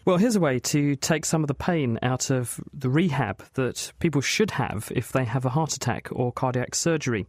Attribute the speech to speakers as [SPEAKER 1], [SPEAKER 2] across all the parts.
[SPEAKER 1] Well, here's a way to take some of the pain out of the rehab that people should have if they have a heart attack or cardiac surgery.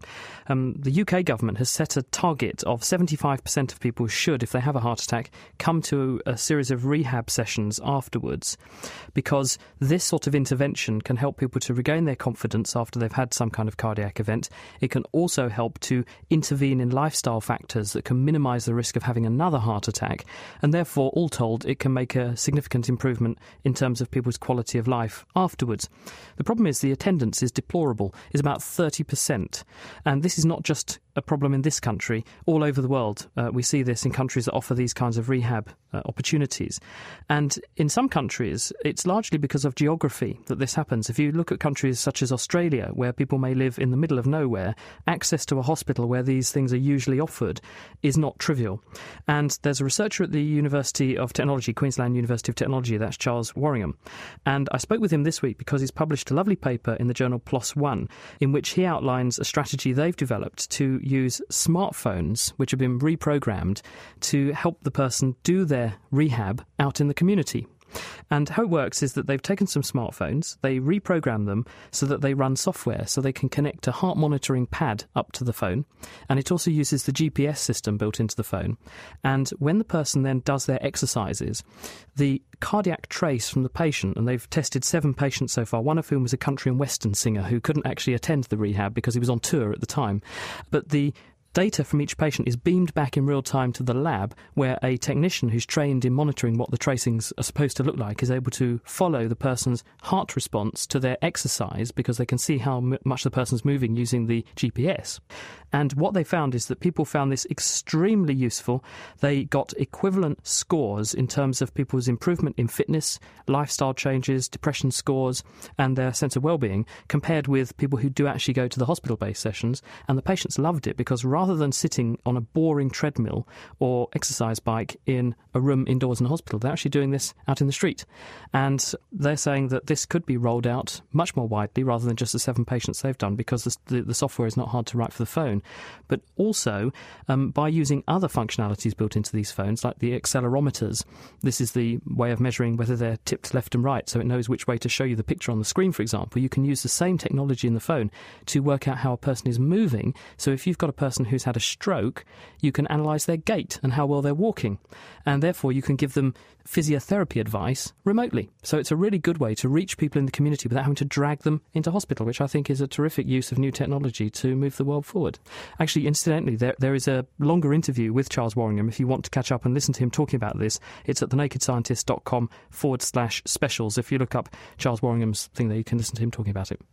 [SPEAKER 1] The UK government has set a target of 75% of people should, if they have a heart attack, come to a series of rehab sessions afterwards, because this sort of intervention can help people to regain their confidence after they've had some kind of cardiac event. It can also help to intervene in lifestyle factors that can minimise the risk of having another heart attack, and therefore, all told, it can make a significant improvement in terms of people's quality of life afterwards. The problem is the attendance is deplorable, is about 30%. And this is not just a problem in this country. All over the world, we see this in countries that offer these kinds of rehab opportunities. And in some countries, it's largely because of geography that this happens. If you look at countries such as Australia, where people may live in the middle of nowhere, access to a hospital where these things are usually offered is not trivial. And there's a researcher at the University of Technology, Queensland University of Technology, that's Charles Warringham. And I spoke with him this week because he's published a lovely paper in the journal PLOS One, in which he outlines a strategy they've developed to use smartphones, which have been reprogrammed, to help the person do their rehab out in the community. And how it works is that they've taken some smartphones, they reprogram them so that they run software, so they can connect a heart monitoring pad up to the phone, and it also uses the GPS system built into the phone. And when the person then does their exercises, the cardiac trace from the patient, and they've tested 7 patients so far, one of whom was a country and western singer who couldn't actually attend the rehab because he was on tour at the time, but the data from each patient is beamed back in real time to the lab, where a technician who's trained in monitoring what the tracings are supposed to look like is able to follow the person's heart response to their exercise, because they can see how much the person's moving using the GPS. And what they found is that people found this extremely useful. They got equivalent scores in terms of people's improvement in fitness, lifestyle changes, depression scores, and their sense of well-being, compared with people who do actually go to the hospital-based sessions. And the patients loved it because rather than sitting on a boring treadmill or exercise bike in a room indoors in a hospital, they're actually doing this out in the street. And they're saying that this could be rolled out much more widely rather than just the 7 patients they've done, because the software is not hard to write for the phone. But also, by using other functionalities built into these phones, like the accelerometers, this is the way of measuring whether they're tipped left and right, so it knows which way to show you the picture on the screen, for example. You can use the same technology in the phone to work out how a person is moving. So if you've got a person who's had a stroke, you can analyse their gait and how well they're walking. And therefore, you can give them physiotherapy advice remotely. So it's a really good way to reach people in the community without having to drag them into hospital, which I think is a terrific use of new technology to move the world forward. Actually, incidentally, there is a longer interview with Charles Warringham. If you want to catch up and listen to him talking about this, it's at thenakedscientist.com/specials. If you look up Charles Warringham's thing there, you can listen to him talking about it.